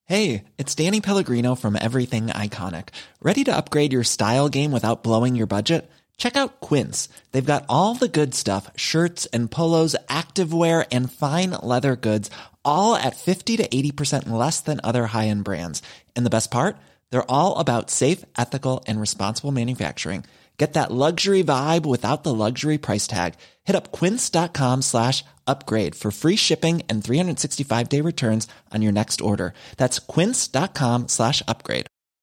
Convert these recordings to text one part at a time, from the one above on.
Hey, it's Danny Pellegrino from Everything Iconic. Ready to upgrade your style game without blowing your budget? Check out Quince. They've got all the good stuff, shirts and polos, activewear, and fine leather goods, all at 50 to 80% less than other high-end brands. And the best part? They're all about safe, ethical, and responsible manufacturing. Get that luxury vibe without the luxury price tag. Hit up quince.com/upgrade for free shipping and 365-day returns on your next order. That's quince.com/upgrade.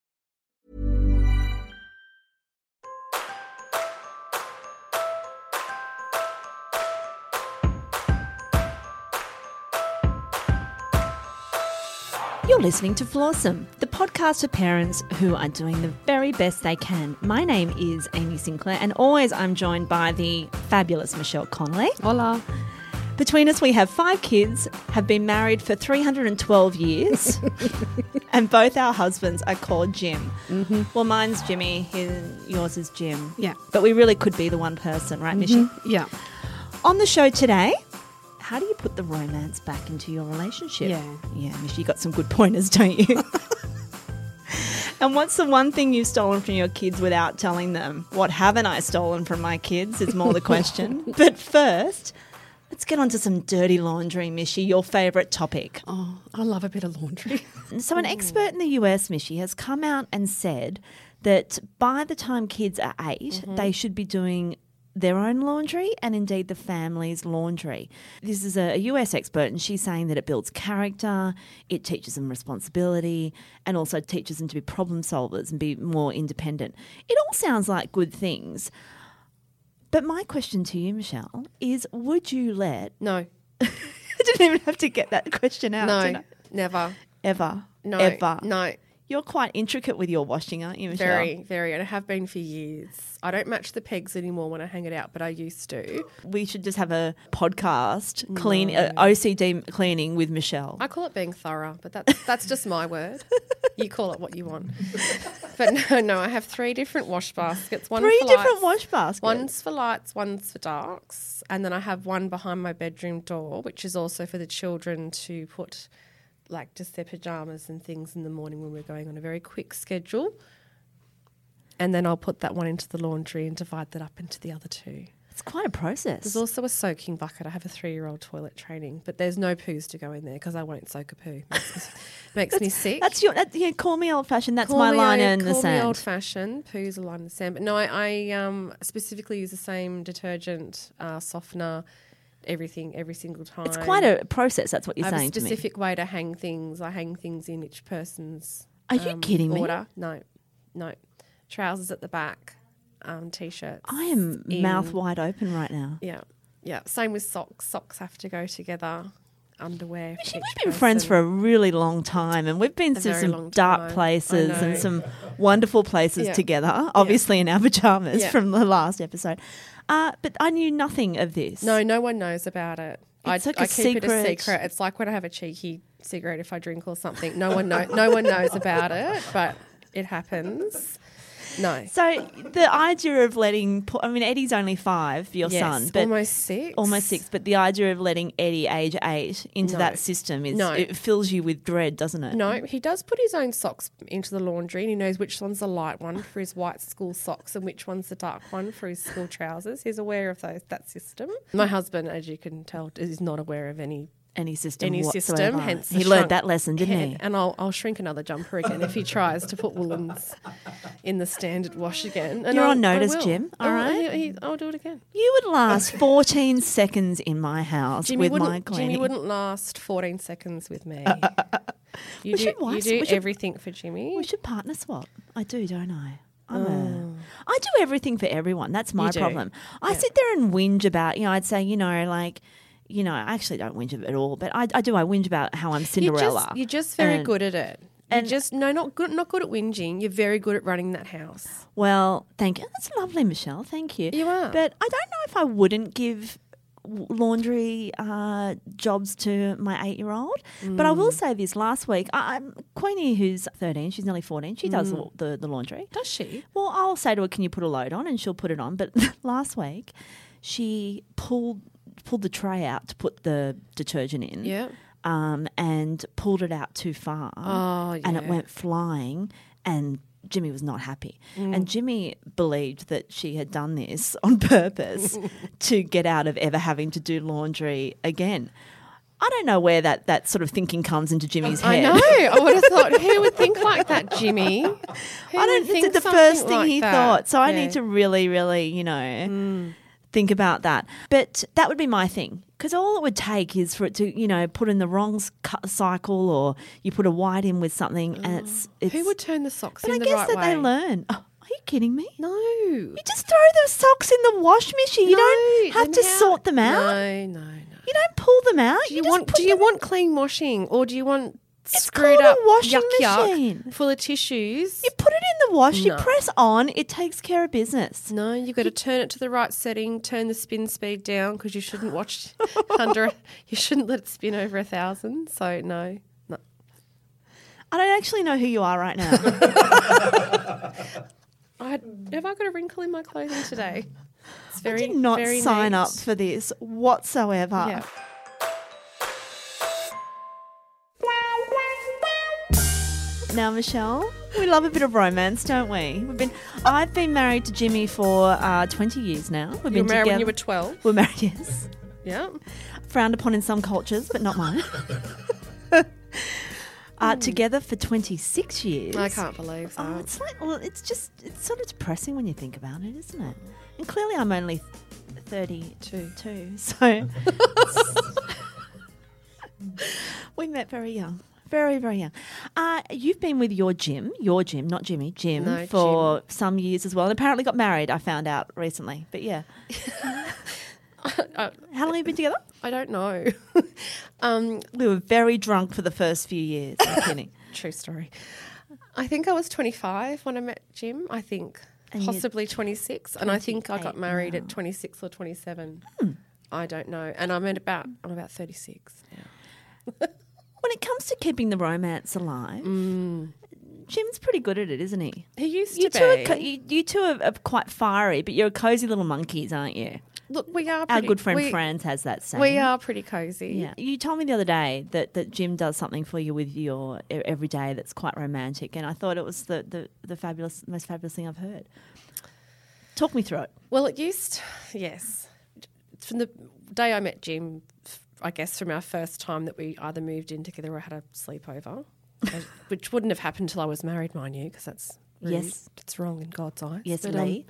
You're listening to Flawsome, the podcast for parents who are doing the very best they can. My name is Amy Sinclair, and always I'm joined by the fabulous Michelle Connolly. Hola. Between us, we have 5 kids, have been married for 312 years, and both our husbands are called Jim. Mm-hmm. Well, mine's Jimmy, yours is Jim. Yeah. But we really could be the one person, right, Michelle? Yeah. On the show today, how do you put the romance back into your relationship? Yeah, Mish, you got some good pointers, don't you? And what's the one thing you've stolen from your kids without telling them? What haven't I stolen from my kids is more the question. But first, let's get on to some dirty laundry, Mishy, your favourite topic. Oh, I love a bit of laundry. So an expert in the US, Mishy, has come out and said that by the time kids are 8, they should be doing their own laundry and indeed the family's laundry. This is a US expert, and she's saying that it builds character, it teaches them responsibility, and also teaches them to be problem solvers and be more independent. It all sounds like good things. But my question to you, Michelle, is would you let... No. I didn't even have to get that question out. No, never. Ever? No. Ever? No. You're quite intricate with your washing, aren't you, Michelle? Very, very. And I have been for years. I don't match the pegs anymore when I hang it out, but I used to. We should just have a podcast, OCD cleaning with Michelle. I call it being thorough, but that's just my word. You call it what you want. But no, I have 3 different wash baskets. Three different wash baskets? One's for lights, one's for darks. And then I have one behind my bedroom door, which is also for the children to put like just their pajamas and things in the morning when we're going on a very quick schedule. And then I'll put that one into the laundry and divide that up into the other 2. It's quite a process. There's also a soaking bucket. I have a 3-year-old toilet training, but there's no poos to go in there because I won't soak a poo. Makes me sick. Call me old-fashioned. That's my line in the sand. Call me old-fashioned. Poos are line in the sand. But no, I specifically use the same detergent, softener, everything every single time. It's quite a process. That's what you're saying to me. I have a specific way to hang things. I hang things in each person's Are you kidding order. Me? No. Trousers at the back, T-shirts. I am mouth wide open right now. Yeah. Same with socks. Socks have to go together. Underwear. We've been friends for a really long time, and we've been to some dark places and some wonderful places together, obviously in our pajamas from the last episode. But I knew nothing of this. No one knows about it. It's like I keep it a secret. It's like when I have a cheeky cigarette if I drink or something. No one knows about it, but it happens. No. So the idea of letting, Eddie's only 5, your son. But almost 6. Almost 6. But the idea of letting Eddie, age 8, into that system it fills you with dread, doesn't it? No, he does put his own socks into the laundry, and he knows which one's the light one for his white school socks and which one's the dark one for his school trousers. He's aware of that system. My husband, as you can tell, is not aware of any system whatsoever. Hence he learned that lesson, didn't he? And I'll shrink another jumper again if he tries to put woolens in the standard wash again. And you're on notice, Jim. All right, I'll do it again. You would last 14 seconds in my house with my cleaning. Jimmy wouldn't last 14 seconds with me. You do everything for Jimmy. We should partner swap. I do, don't I? I do everything for everyone. That's my problem. I sit there and whinge about, I'd say, I actually don't whinge at all, but I do. I whinge about how I'm Cinderella. You're just very good at it. Not good at whinging. You're very good at running that house. Well, thank you. That's lovely, Michelle. Thank you. You are. But I don't know if I wouldn't give laundry jobs to my 8-year-old. But I will say this, last week, Queenie, who's 13, she's nearly 14, she does the laundry. Does she? Well, I'll say to her, can you put a load on? And she'll put it on. But last week, she pulled the tray out to put the detergent in. Yeah. and pulled it out too far. Oh, yeah. And it went flying, and Jimmy was not happy. And Jimmy believed that she had done this on purpose to get out of ever having to do laundry again. I don't know where that sort of thinking comes into Jimmy's head. I know. I would have thought, who would think like that, Jimmy? Who I don't would think think it's the something first thing like he that? thought. So I Yeah. need to really, really, think about that. But that would be my thing, because all it would take is for it to, put in the wrong cycle, or you put a white in with something, and it's Who would turn the socks But in I the guess right that way? they learn. Oh, are you kidding me? No. You just throw the socks in the wash machine. You don't have to sort them out. No. You don't pull them out. Do you just want? put Do you them- want clean washing, or do you want It's screwed called a up washing yuck machine. full of tissues? You put it in the wash. You No. press on. It takes care of business. No, you've got to turn it to the right setting. Turn the spin speed down, because you shouldn't watch You shouldn't let it spin over 1,000. So no. I don't actually know who you are right now. Have I got a wrinkle in my clothing today? It's very, I did not very sign neat. up for this whatsoever. Yeah. Now, Michelle, we love a bit of romance, don't we? I've been married to Jimmy for 20 years now. We've You were been married together. when you were 12. We're married, yes. Yeah. Frowned upon in some cultures, but not mine. Together for 26 years. I can't believe that. Oh, it's sort of depressing when you think about it, isn't it? And clearly I'm only 32, so we met very young. Very, very young. You've been with your Jim, not Jimmy, Jim, No, for some years as well. And apparently got married, I found out recently. But yeah. How long have you been together? I don't know. We were very drunk for the first few years. I'm kidding. True story. I think I was 25 when I met Jim. I think And you're possibly 26. And I think I got 28 married now. at 26 or 27. I don't know. And I'm about 36 now. When it comes to keeping the romance alive, Jim's pretty good at it, isn't he? He used You to two, be. you two are quite fiery, but you're cozy little monkeys, aren't you? Look, we are Our pretty, good friend we, Franz has that saying. We are pretty cozy. Yeah. You told me the other day that Jim does something for you with your every day that's quite romantic, and I thought it was the most fabulous thing I've heard. Talk me through it. Well, yes. From the day I met Jim, I guess from our first time that we either moved in together or had a sleepover, which wouldn't have happened till I was married, mind you, because that's rude. Yes. It's wrong in God's eyes. Yes, But, Lee.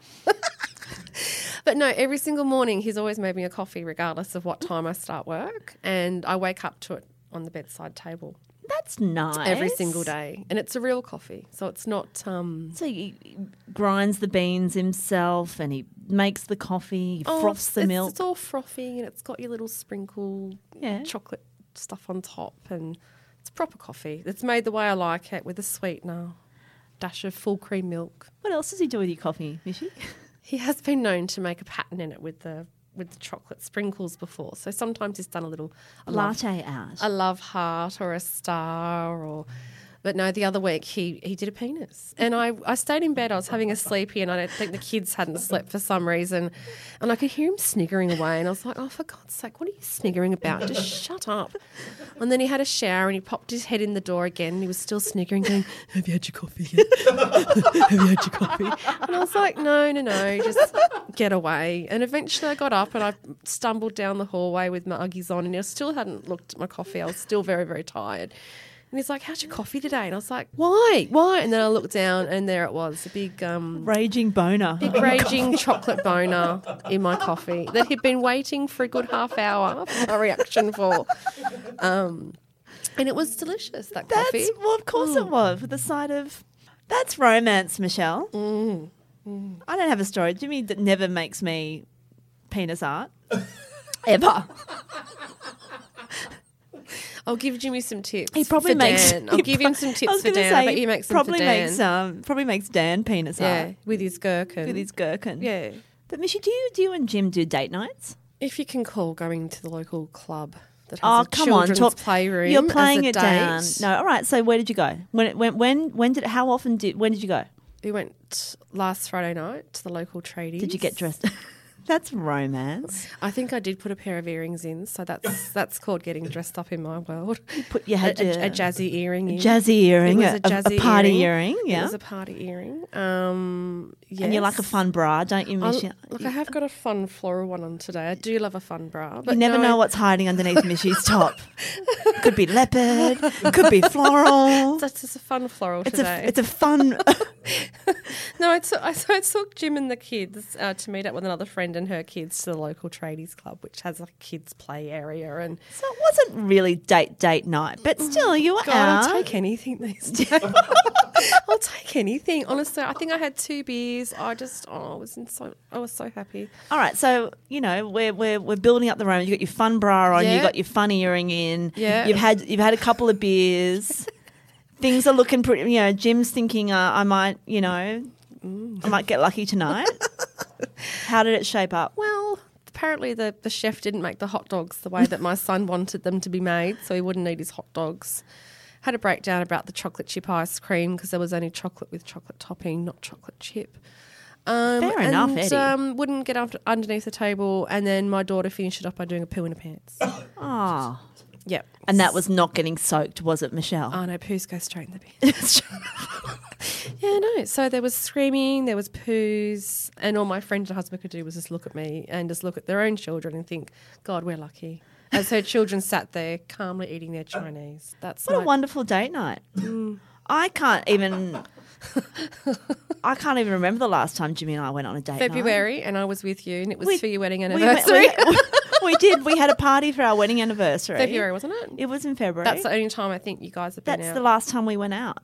But no, every single morning he's always made me a coffee regardless of what time I start work, and I wake up to it on the bedside table That's nice. every single day, and it's a real coffee, so it's not So he grinds the beans himself, and he makes the coffee, he froths the milk. It's all frothy, and it's got your little sprinkle Yeah. chocolate stuff on top, and it's proper coffee. It's made the way I like it, with a sweetener, dash of full cream milk. What else does he do with your coffee, Mishy? He has been known to make a pattern in it with the chocolate sprinkles before. So sometimes he's done a little Latte art. a love heart or a star but no, the other week he did a penis. And I stayed in bed, I was having a sleepy, and I don't think the kids hadn't slept for some reason. And I could hear him sniggering away, and I was like, oh, for God's sake, what are you sniggering about? Just shut up. And then he had a shower and he popped his head in the door again, and he was still sniggering, going, have you had your coffee yet? Have you had your coffee? And I was like, no, just get away. And eventually I got up and I stumbled down the hallway with my Uggies on, and I still hadn't looked at my coffee. I was still very, very tired. And he's like, how's your coffee today? And I was like, why? And then I looked down, and there it was, a big Raging boner. big raging chocolate boner in my coffee that he'd been waiting for a good half hour for a reaction for. And it was delicious, that coffee. Well, of course it was, with the side of... That's romance, Michelle. I don't have a story. Jimmy never makes me penis art. Ever. I'll give Jimmy some tips. He probably for makes... Dan. I'll give him some tips for Dan. I bet he makes them for Dan. Probably makes Dan penis Yeah, art with his gherkin. with his gherkin. Yeah. But Mishy, do you and Jim do date nights? If you can call going to the local club that has Oh, a come on! children's playroom. You're playing as a it date. down. No, all right. So where did you go? When did you go? We went last Friday night to the local tradies. Did you get dressed? That's romance. I think I did put a pair of earrings in, so that's called getting dressed up in my world. You had a jazzy earring in. Jazzy earring, It was a jazzy party earring. It Yeah. was a party earring. Yes. And you like a fun bra, don't you, Michelle? Look, I have got a fun floral one on today. I do love a fun bra. But You never know what's hiding underneath Mishy's top. Could be leopard, could be floral. That's just a fun floral today. It's a fun. No, I took Jim and the kids to meet up with another friend and her kids to the local tradies club, which has a kids play area. And So it wasn't really date night, but still, you were God, out. I'll take anything these days. I'll take anything. Honestly, I think I had 2 beers. I was so happy. All right, so we're building up the romance. You got your fun bra on, Yeah. you got your fun earring in. Yeah. You've had a couple of beers. Things are looking pretty. Jim's thinking I might get lucky tonight. How did it shape up? Well, apparently the chef didn't make the hot dogs the way that my son wanted them to be made, so he wouldn't eat his hot dogs. Had a breakdown about the chocolate chip ice cream because there was only chocolate with chocolate topping, not chocolate chip. Fair enough, Eddie. Wouldn't get up underneath the table, and then my daughter finished it off by doing a poo in her pants. Oh, Yep. and that was not getting soaked, was it, Michelle? Oh, no, poos go straight in the bin. Yeah, no. So there was screaming, there was poos, and all my friend and husband could do was just look at me and just look at their own children and think, God, we're lucky. As her children sat there calmly eating their Chinese. That's What a wonderful date night. I can't even remember the last time Jimmy and I went on a date night. February, and I was with you, and it was We- for your wedding We anniversary. we did. We had a party for our wedding anniversary. February, wasn't it? It was in February. That's the only time I think you guys have been That's out. the last time we went out.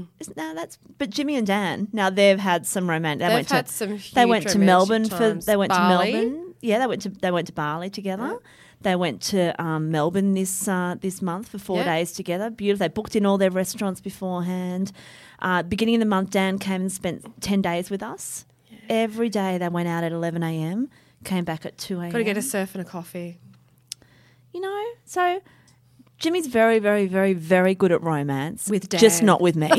But Jimmy and Dan, now they've had some romantic. They've had some huge They went to romantic Melbourne times. They went Bali. to Melbourne. Yeah, they went to Bali together. Yeah. They went to Melbourne this month for 4 Yeah. days together. Beautiful. They booked in all their restaurants beforehand. Beginning of the month, Dan came and spent 10 days with us. Yeah. Every day they went out at 11 a.m. Came back at 2 a.m. Got to get a surf and a coffee. So Jimmy's very, very, very, very good at romance. With Dan. Just not with me.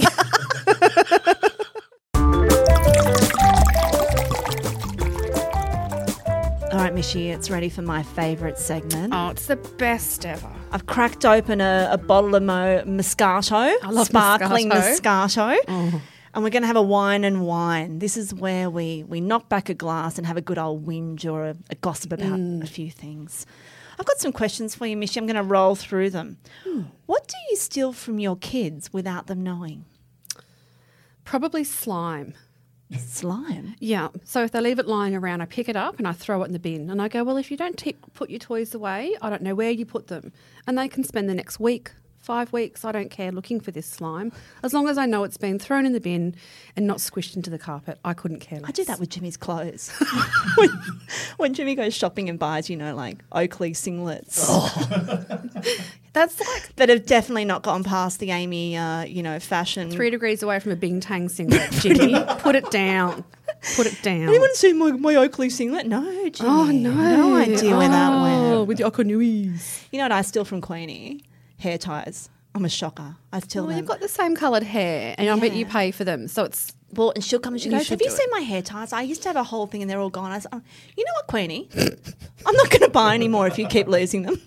All right, Mishy, it's ready for my favourite segment. Oh, it's the best ever. I've cracked open a bottle of Moscato. I love sparkling Moscato. Moscato. And we're going to have a wine and wine. This is where we knock back a glass and have a good old whinge or a gossip about a few things. I've got some questions for you, Mishy. I'm going to roll through them. What do you steal from your kids without them knowing? Probably slime. Slime. Yeah. So if they leave it lying around, I pick it up and I throw it in the bin. And I go, well, if you don't put your toys away, I don't know where you put them. And they can spend the next week, 5 weeks, I don't care, looking for this slime. As long as I know it's been thrown in the bin and not squished into the carpet, I couldn't care less. I do that with Jimmy's clothes. when Jimmy goes shopping and buys, like Oakley singlets. That's like that have definitely not gone past the Amy, fashion. 3 degrees away from a Bing Tang singlet, Jimmy. Put it down. Put it down. Anyone see my Oakley singlet? No, Jimmy. Oh, no. No idea where that went. With the Okanuis. You know what I steal from Queenie? Hair ties. I'm a shocker. I steal Well, them. you've got the same coloured hair and I bet you Yeah. pay for them. So it's... Well, and she'll come and she You goes, should have you do seen my hair ties? I used to have a whole thing and they're all gone. I said, you know what, Queenie? I'm not going to buy any more if you keep losing them.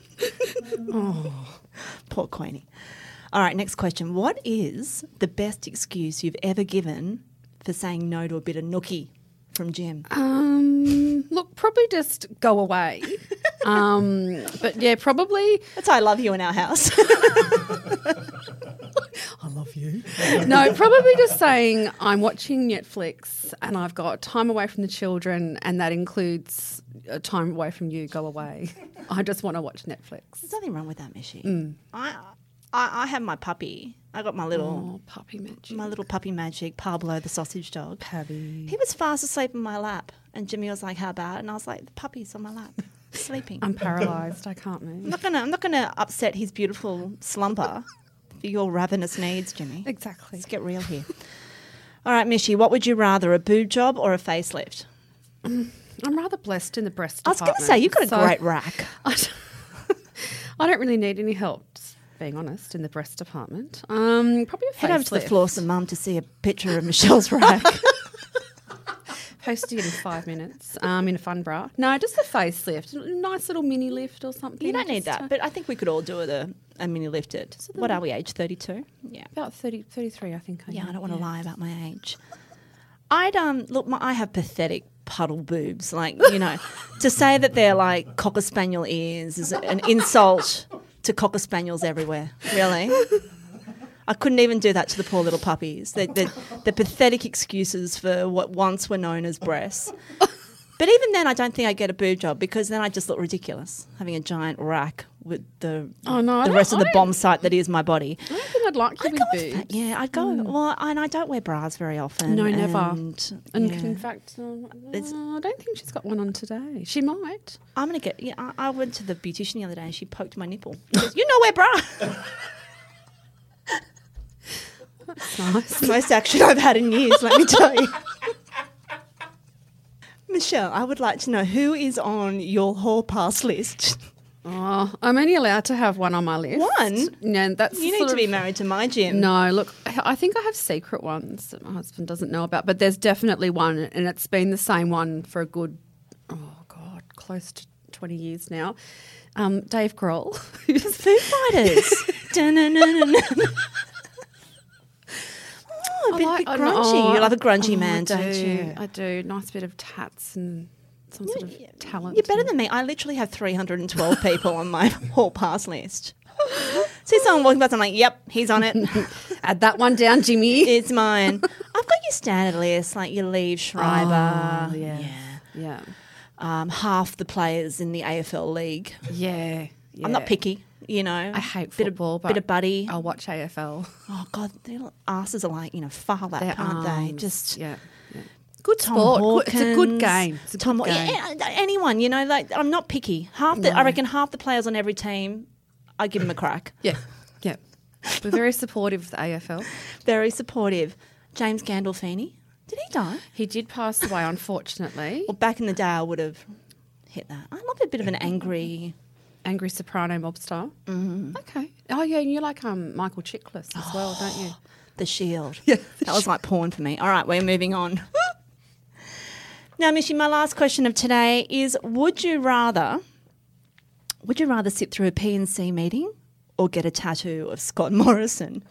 Poor Queenie. All right, next question. What is the best excuse you've ever given for saying no to a bit of nookie from Jim? Look, probably just go away. But yeah, probably... That's why I love you in our house. I love you. No, probably just saying I'm watching Netflix and I've got time away from the children and that includes time away from you, go away. I just want to watch Netflix. There's nothing wrong with that, Mishy. I have my puppy. I got my little Oh, puppy magic. my little puppy magic, Pablo the sausage dog. Pabby. He was fast asleep in my lap, and Jimmy was like, "How bad?" And I was like, "The puppy's on my lap, sleeping." I'm paralysed. I can't move. I'm not gonna upset his beautiful slumber for your ravenous needs, Jimmy. Exactly. Let's get real here. All right, Mishy, what would you rather, a boob job or a facelift? I'm rather blessed in the breast I was department. going to say, you've got a so great rack. I don't really need any help, just being honest, in the breast department. Probably a Head over to the facelift. floor, some mum, to see a picture of Michelle's rack. Posting it in 5 minutes in a fun bra. No, just a facelift. A nice little mini lift or something. You don't need Just, that, but I think we could all do a mini lift at, what are we, age 32? Yeah. about 30, 33, I think. Yeah, I don't want to lie about my age. I have pathetic puddle boobs. Like, you know, to say that they're like Cocker Spaniel ears is an insult to Cocker Spaniels everywhere, really. I couldn't even do that to the poor little puppies. The pathetic excuses for what once were known as breasts. But even then, I don't think I get a boob job because then I just look ridiculous, having a giant rack with the rest of the bomb site that is my body. I don't think I'd like you with boobs. Yeah, I'd go. Well, and I don't wear bras very often. No, never. And in fact, I don't think she's got one on today. She might. I'm going to get, I went to the beautician the other day and she poked my nipple. She goes, you know wear bra. That's nice. Most action I've had in years, let me tell you. Michelle, I would like to know who is on your hall pass list. Oh, I'm only allowed to have one on my list. One? No, that's You need to be married to my Jim. No, look, I think I have secret ones that my husband doesn't know about, but there's definitely one, and it's been the same one for a good, close to 20 years now. Dave Grohl. Foo Fighters. Dun-dun-dun-dun-dun. Oh, a bit grungy. You love a grungy man, don't you? I do. Nice bit of tats and some sort of talent. You're better than me. I literally have 312 people on my hall pass list. See someone walking past, I'm like, yep, he's on it. Add that one down, Jimmy. It's mine. I've got your standard list, like your Liev Schreiber. Yeah. Half the players in the AFL league. Yeah. I'm not picky, you know. I hate football, bit of buddy. I'll watch AFL. Oh, God, their asses are like, far lap, aren't they? Just yeah. Good Tom sport. Hawkins, It's a good game. It's a good game. Yeah, anyone, you know, like I'm not picky. I reckon half the players on every team, I give them a crack. Yeah. We're very supportive of the AFL. Very supportive. James Gandolfini, did he die? He did pass away, unfortunately. Well, back in the day, I would have hit that. I love a bit of an angry soprano mob star. Mm-hmm. Okay. Oh, yeah, and you like Michael Chiklis as well, don't you? The Shield. Yeah. That was like porn for me. All right, we're moving on. Now, Mishy, my last question of today is, would you rather sit through a P&C meeting or get a tattoo of Scott Morrison?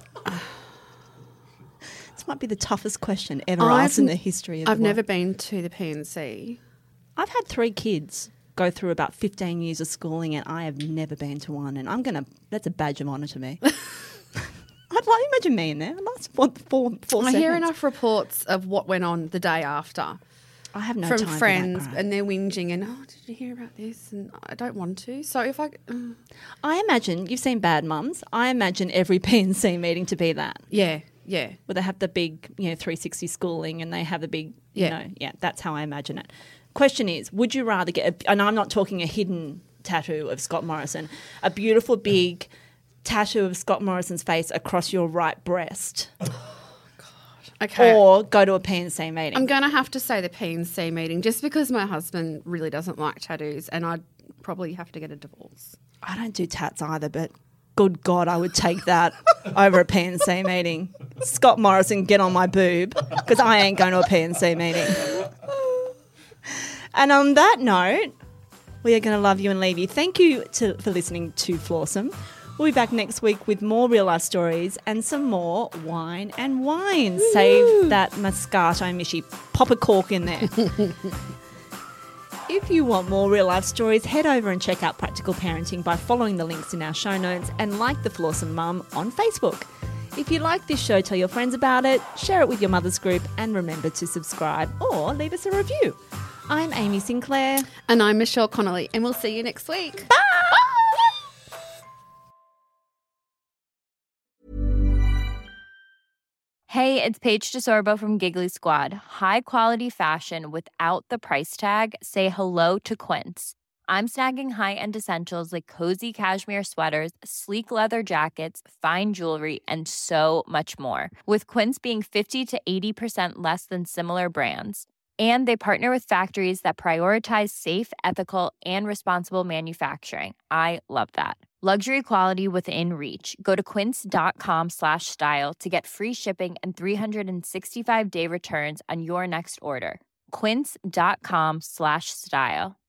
This might be the toughest question ever asked in the history of the world. I've never been to the P&C. I've had 3 kids go through about 15 years of schooling and I have never been to one, and that's a badge of honour to me. I'd like, imagine me in there. Last four seconds. I hear enough reports of what went on the day after. I have no from time friends, for that, and they're whinging and, did you hear about this? And I don't want to. So if I imagine, you've seen Bad Mums, I imagine every P&C meeting to be that. Yeah. Where they have the big, 360 schooling and they have the big, that's how I imagine it. Question is, would you rather get, and I'm not talking a hidden tattoo of Scott Morrison, a beautiful big tattoo of Scott Morrison's face across your right breast? Okay. Or go to a P&C meeting? I'm going to have to say the P&C meeting just because my husband really doesn't like tattoos and I'd probably have to get a divorce. I don't do tats either, but good God, I would take that over a P&C meeting. Scott Morrison, get on my boob because I ain't going to a P&C meeting. And on that note, we are going to love you and leave you. Thank you for listening to Flawsome. We'll be back next week with more real life stories and some more wine and wine. Woo! Save that Moscato, Mishy. Pop a cork in there. If you want more real life stories, head over and check out Practical Parenting by following the links in our show notes and like the Flawsome Mum on Facebook. If you like this show, tell your friends about it, share it with your mother's group, and remember to subscribe or leave us a review. I'm Amy Sinclair. And I'm Michelle Connolly, and we'll see you next week. Bye! Hey, it's Paige DeSorbo from Giggly Squad. High quality fashion without the price tag. Say hello to Quince. I'm snagging high-end essentials like cozy cashmere sweaters, sleek leather jackets, fine jewelry, and so much more. With Quince being 50 to 80% less than similar brands. And they partner with factories that prioritize safe, ethical, and responsible manufacturing. I love that. Luxury quality within reach. Go to quince.com/style to get free shipping and 365-day returns on your next order. quince.com/style.